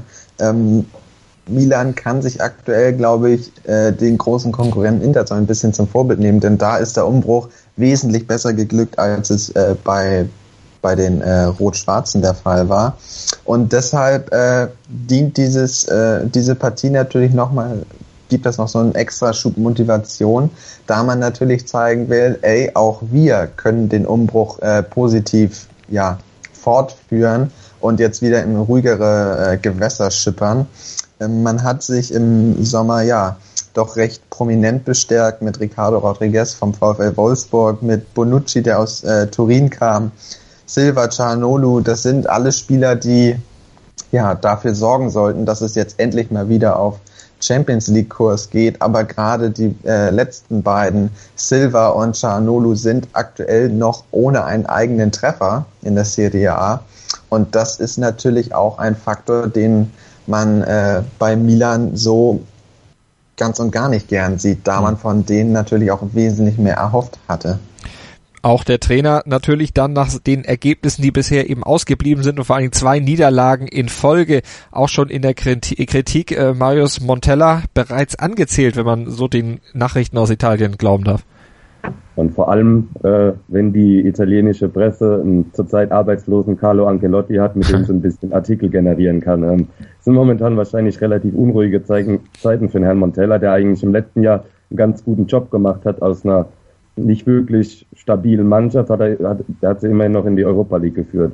Milan kann sich aktuell, glaube ich, den großen Konkurrenten Inter so ein bisschen zum Vorbild nehmen, denn da ist der Umbruch wesentlich besser geglückt, als es bei den Rot-Schwarzen der Fall war. Und deshalb dient diese Partie natürlich gibt das noch so einen extra Schub Motivation, da man natürlich zeigen will, auch wir können den Umbruch positiv fortführen und jetzt wieder in ruhigere Gewässer schippern. Man hat sich im Sommer doch recht prominent bestärkt mit Ricardo Rodriguez vom VfL Wolfsburg, mit Bonucci, der aus Turin kam, Silva, Çalhanoğlu. Das sind alle Spieler, die dafür sorgen sollten, dass es jetzt endlich mal wieder auf Champions League Kurs geht, aber gerade die letzten beiden, Silva und Çalhanoğlu, sind aktuell noch ohne einen eigenen Treffer in der Serie A, und das ist natürlich auch ein Faktor, den man bei Milan so ganz und gar nicht gern sieht, da man von denen natürlich auch wesentlich mehr erhofft hatte. Auch der Trainer natürlich dann nach den Ergebnissen, die bisher eben ausgeblieben sind und vor allem 2 Niederlagen in Folge, auch schon in der Kritik Marius Montella bereits angezählt, wenn man so den Nachrichten aus Italien glauben darf. Und vor allem, wenn die italienische Presse einen zurzeit arbeitslosen Carlo Ancelotti hat, mit dem so ein bisschen Artikel generieren kann. Es sind momentan wahrscheinlich relativ unruhige Zeiten für den Herrn Montella, der eigentlich im letzten Jahr einen ganz guten Job gemacht hat aus einer nicht wirklich stabilen Mannschaft, der hat sie immerhin noch in die Europa League geführt.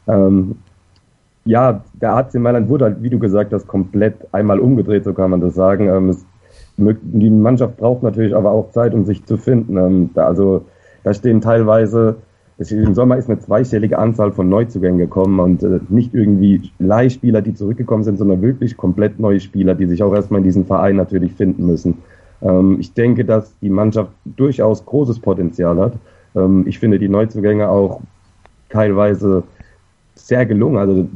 Der AC Mailand wurde halt, wie du gesagt hast, komplett einmal umgedreht, so kann man das sagen. Die Mannschaft braucht natürlich aber auch Zeit, um sich zu finden. Da stehen teilweise im Sommer ist eine zweistellige Anzahl von Neuzugängen gekommen und nicht irgendwie Leihspieler, die zurückgekommen sind, sondern wirklich komplett neue Spieler, die sich auch erstmal in diesem Verein natürlich finden müssen. Ich denke, dass die Mannschaft durchaus großes Potenzial hat. Ich finde die Neuzugänge auch teilweise sehr gelungen. Also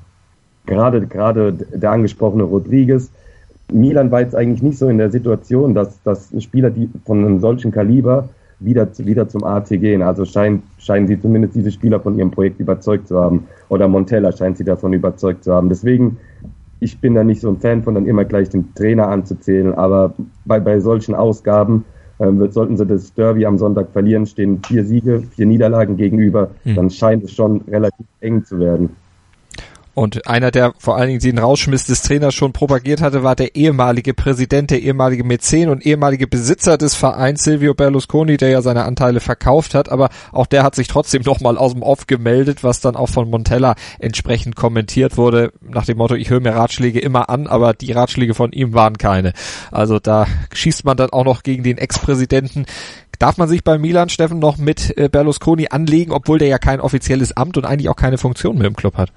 gerade der angesprochene Rodriguez. Milan war jetzt eigentlich nicht so in der Situation, dass Spieler, die von einem solchen Kaliber wieder zum AC gehen. Also scheinen sie zumindest diese Spieler von ihrem Projekt überzeugt zu haben. Oder Montella scheint sie davon überzeugt zu haben. Deswegen, ich bin da nicht so ein Fan von, dann immer gleich den Trainer anzuzählen. Aber bei solchen Ausgaben sollten sie das Derby am Sonntag verlieren, stehen 4 Siege, 4 Niederlagen gegenüber. Dann scheint es schon relativ eng zu werden. Und einer, der vor allen Dingen den Rausschmiss des Trainers schon propagiert hatte, war der ehemalige Präsident, der ehemalige Mäzen und ehemalige Besitzer des Vereins, Silvio Berlusconi, der ja seine Anteile verkauft hat. Aber auch der hat sich trotzdem nochmal aus dem Off gemeldet, was dann auch von Montella entsprechend kommentiert wurde, nach dem Motto, ich höre mir Ratschläge immer an, aber die Ratschläge von ihm waren keine. Also da schießt man dann auch noch gegen den Ex-Präsidenten. Darf man sich bei Milan, Steffen, noch mit Berlusconi anlegen, obwohl der ja kein offizielles Amt und eigentlich auch keine Funktion mehr im Club hat?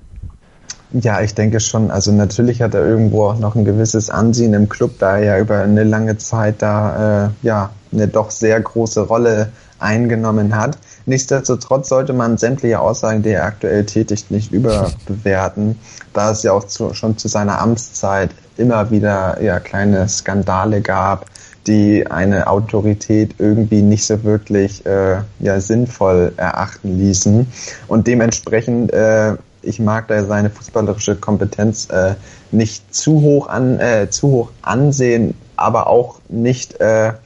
Ja, ich denke schon. Also natürlich hat er irgendwo auch noch ein gewisses Ansehen im Club, da er ja über eine lange Zeit da eine doch sehr große Rolle eingenommen hat. Nichtsdestotrotz sollte man sämtliche Aussagen, die er aktuell tätigt, nicht überbewerten, da es ja auch schon zu seiner Amtszeit immer wieder kleine Skandale gab, die eine Autorität irgendwie nicht so wirklich sinnvoll erachten ließen. Und dementsprechend ich mag da seine fußballerische Kompetenz nicht zu hoch ansehen, aber auch nicht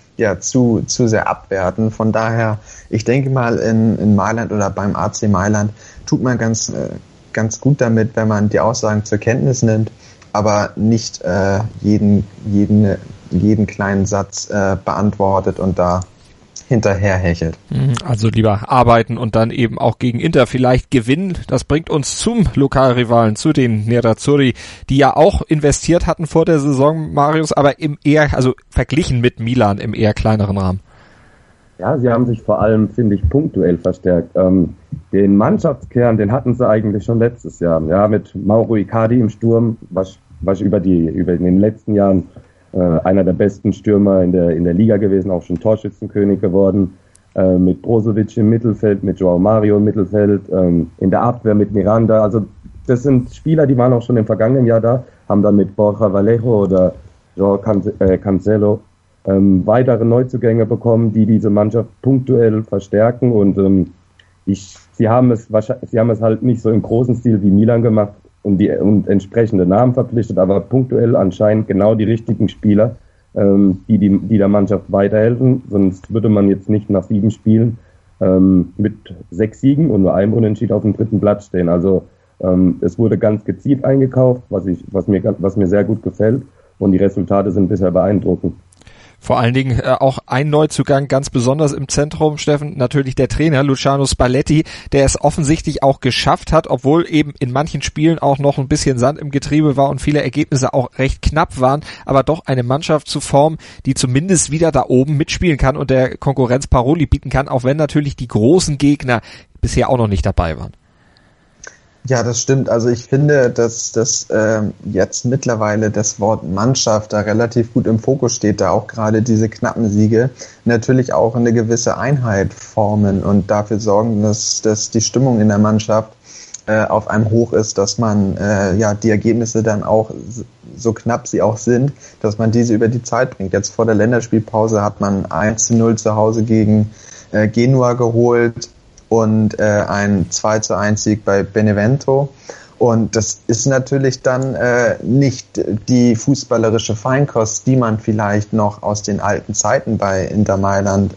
zu sehr abwerten. Von daher, ich denke mal in Mailand oder beim AC Mailand tut man ganz gut damit, wenn man die Aussagen zur Kenntnis nimmt, aber nicht jeden kleinen Satz beantwortet und da hinterherhechelt. Also lieber arbeiten und dann eben auch gegen Inter vielleicht gewinnen. Das bringt uns zum Lokalrivalen, zu den Nerazzurri, die ja auch investiert hatten vor der Saison, Marius, aber verglichen mit Milan im eher kleineren Rahmen. Ja, sie haben sich vor allem, finde ich, punktuell verstärkt. Den Mannschaftskern, den hatten sie eigentlich schon letztes Jahr. Ja, mit Mauro Icardi im Sturm, was über den letzten Jahren einer der besten Stürmer in der Liga gewesen, auch schon Torschützenkönig geworden, mit Brozovic im Mittelfeld, mit Joao Mario im Mittelfeld, in der Abwehr mit Miranda. Also das sind Spieler, die waren auch schon im vergangenen Jahr da, haben dann mit Borja Vallejo oder Joao Cancelo weitere Neuzugänge bekommen, die diese Mannschaft punktuell verstärken und sie haben es halt nicht so im großen Stil wie Milan gemacht, und entsprechende Namen verpflichtet, aber punktuell anscheinend genau die richtigen Spieler, die der Mannschaft weiterhelfen. Sonst würde man jetzt nicht nach 7 Spielen mit 6 Siegen und nur einem Unentschieden auf dem 3. Platz stehen. Also es wurde ganz gezielt eingekauft, was mir sehr gut gefällt, und die Resultate sind bisher beeindruckend. Vor allen Dingen auch ein Neuzugang ganz besonders im Zentrum, Steffen, natürlich der Trainer Luciano Spalletti, der es offensichtlich auch geschafft hat, obwohl eben in manchen Spielen auch noch ein bisschen Sand im Getriebe war und viele Ergebnisse auch recht knapp waren, aber doch eine Mannschaft zu formen, die zumindest wieder da oben mitspielen kann und der Konkurrenz Paroli bieten kann, auch wenn natürlich die großen Gegner bisher auch noch nicht dabei waren. Ja, das stimmt. Also ich finde, dass jetzt mittlerweile das Wort Mannschaft da relativ gut im Fokus steht, da auch gerade diese knappen Siege natürlich auch eine gewisse Einheit formen und dafür sorgen, dass die Stimmung in der Mannschaft auf einem Hoch ist, dass man die Ergebnisse dann auch, so knapp sie auch sind, dass man diese über die Zeit bringt. Jetzt vor der Länderspielpause hat man 1:0 zu Hause gegen Genua geholt und ein 2:1 Sieg bei Benevento. Und das ist natürlich dann nicht die fußballerische Feinkost, die man vielleicht noch aus den alten Zeiten bei Inter Mailand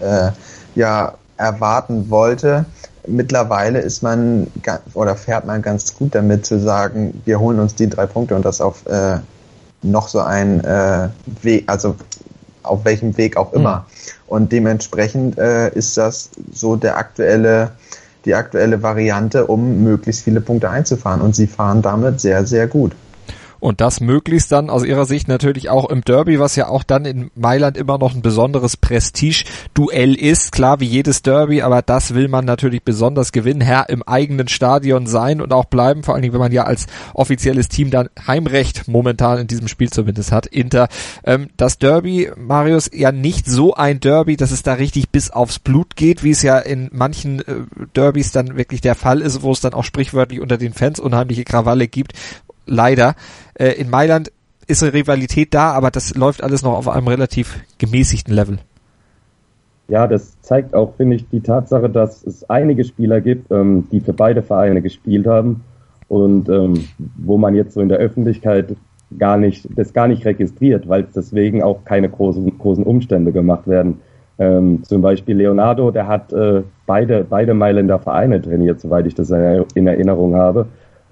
erwarten wollte. Mittlerweile fährt man ganz gut damit zu sagen, wir holen uns die 3 Punkte und das auf noch so ein Weg, also auf welchem Weg auch immer. Und dementsprechend ist das so die aktuelle Variante, um möglichst viele Punkte einzufahren. Und sie fahren damit sehr, sehr gut. Und das möglichst dann aus ihrer Sicht natürlich auch im Derby, was ja auch dann in Mailand immer noch ein besonderes Prestige-Duell ist. Klar, wie jedes Derby, aber das will man natürlich besonders gewinnen, Herr im eigenen Stadion sein und auch bleiben, vor allen Dingen, wenn man ja als offizielles Team dann Heimrecht momentan in diesem Spiel zumindest hat. Inter, das Derby, Marius, ja nicht so ein Derby, dass es da richtig bis aufs Blut geht, wie es ja in manchen Derbys dann wirklich der Fall ist, wo es dann auch sprichwörtlich unter den Fans unheimliche Krawalle gibt. Leider. In Mailand ist eine Rivalität da, aber das läuft alles noch auf einem relativ gemäßigten Level. Ja, das zeigt auch, finde ich, die Tatsache, dass es einige Spieler gibt, die für beide Vereine gespielt haben und wo man jetzt so in der Öffentlichkeit gar nicht registriert, weil deswegen auch keine großen Umstände gemacht werden. Zum Beispiel Leonardo, der hat beide Mailänder Vereine trainiert, soweit ich das in Erinnerung habe.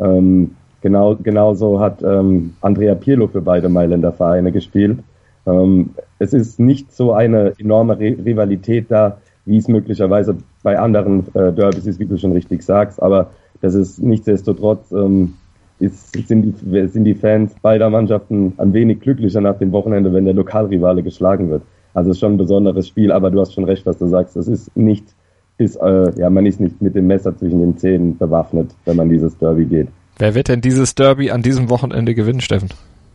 Genauso hat Andrea Pirlo für beide Mailänder Vereine gespielt. Es ist nicht so eine enorme Rivalität da, wie es möglicherweise bei anderen Derbys ist, wie du schon richtig sagst, aber das ist nichtsdestotrotz sind die Fans beider Mannschaften ein wenig glücklicher nach dem Wochenende, wenn der Lokalrivale geschlagen wird. Also es ist schon ein besonderes Spiel, aber du hast schon recht, was du sagst. Es ist nicht man ist nicht mit dem Messer zwischen den Zähnen bewaffnet, wenn man dieses Derby geht. Wer wird denn dieses Derby an diesem Wochenende gewinnen, Steffen?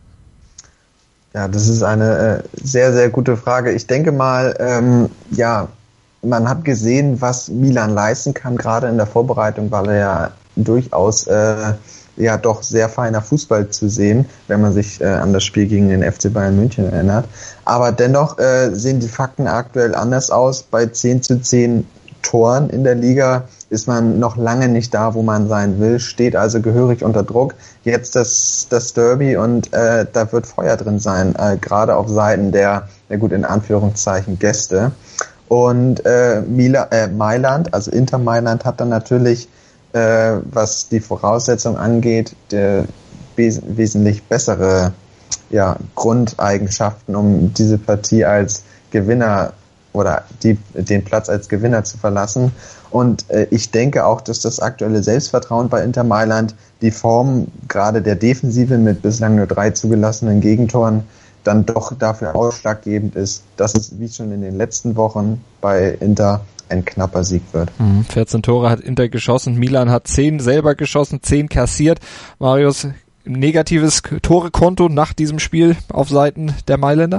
Ja, das ist eine sehr, sehr gute Frage. Ich denke mal, man hat gesehen, was Milan leisten kann, gerade in der Vorbereitung, weil er ja durchaus doch sehr feiner Fußball zu sehen, wenn man sich an das Spiel gegen den FC Bayern München erinnert. Aber dennoch sehen die Fakten aktuell anders aus. Bei 10:10 Toren in der Liga ist man noch lange nicht da, wo man sein will, steht also gehörig unter Druck. Jetzt das Derby und da wird Feuer drin sein, gerade auf Seiten der in Anführungszeichen Gäste. Und Mailand, also Inter Mailand, hat dann natürlich, was die Voraussetzung angeht, wesentlich bessere Grundeigenschaften, um diese Partie als Gewinner oder den Platz als Gewinner zu verlassen. Und ich denke auch, dass das aktuelle Selbstvertrauen bei Inter Mailand, die Form gerade der Defensive mit bislang nur 3 zugelassenen Gegentoren, dann doch dafür ausschlaggebend ist, dass es wie schon in den letzten Wochen bei Inter ein knapper Sieg wird. 14 Tore hat Inter geschossen, Milan hat 10 selber geschossen, 10 kassiert. Marius, negatives Torekonto nach diesem Spiel auf Seiten der Mailänder?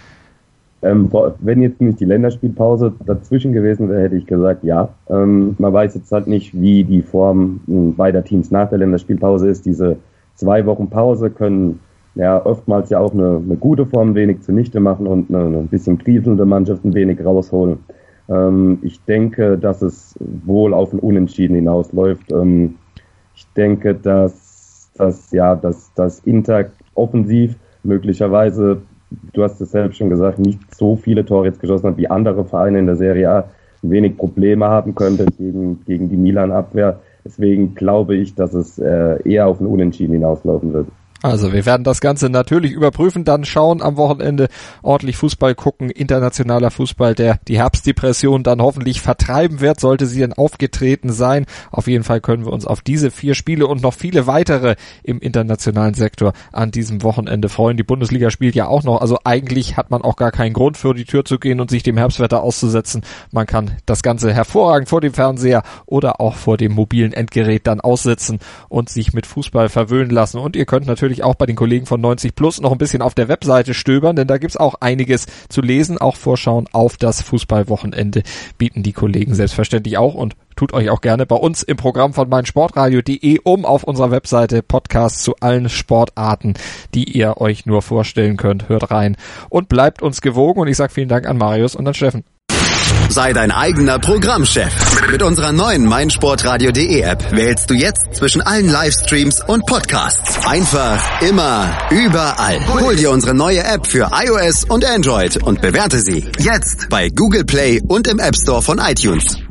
Wenn jetzt nicht die Länderspielpause dazwischen gewesen wäre, hätte ich gesagt, ja. Man weiß jetzt halt nicht, wie die Form beider Teams nach der Länderspielpause ist. Diese 2 Wochen Pause können oftmals ja auch eine gute Form wenig zunichte machen und eine bisschen kriselnde Mannschaft ein wenig rausholen. Ich denke, dass es wohl auf ein Unentschieden hinausläuft. Ich denke, dass Inter offensiv möglicherweise, du hast es selbst schon gesagt, nicht so viele Tore jetzt geschossen hat wie andere Vereine in der Serie A, ein wenig Probleme haben könnte gegen die Milan-Abwehr. Deswegen glaube ich, dass es eher auf ein Unentschieden hinauslaufen wird. Also wir werden das Ganze natürlich überprüfen, dann schauen am Wochenende, ordentlich Fußball gucken, internationaler Fußball, der die Herbstdepression dann hoffentlich vertreiben wird, sollte sie dann aufgetreten sein. Auf jeden Fall können wir uns auf diese 4 Spiele und noch viele weitere im internationalen Sektor an diesem Wochenende freuen. Die Bundesliga spielt ja auch noch, also eigentlich hat man auch gar keinen Grund für die Tür zu gehen und sich dem Herbstwetter auszusetzen. Man kann das Ganze hervorragend vor dem Fernseher oder auch vor dem mobilen Endgerät dann aussitzen und sich mit Fußball verwöhnen lassen. Und ihr könnt natürlich auch bei den Kollegen von 90 Plus noch ein bisschen auf der Webseite stöbern, denn da gibt's auch einiges zu lesen, auch Vorschauen auf das Fußballwochenende bieten die Kollegen selbstverständlich auch und tut euch auch gerne bei uns im Programm von meinsportradio.de auf unserer Webseite Podcasts zu allen Sportarten, die ihr euch nur vorstellen könnt. Hört rein und bleibt uns gewogen und ich sage vielen Dank an Marius und an Steffen. Sei dein eigener Programmchef. Mit unserer neuen meinsportradio.de App wählst du jetzt zwischen allen Livestreams und Podcasts. Einfach, immer, überall. Hol dir unsere neue App für iOS und Android und bewerte sie jetzt bei Google Play und im App Store von iTunes.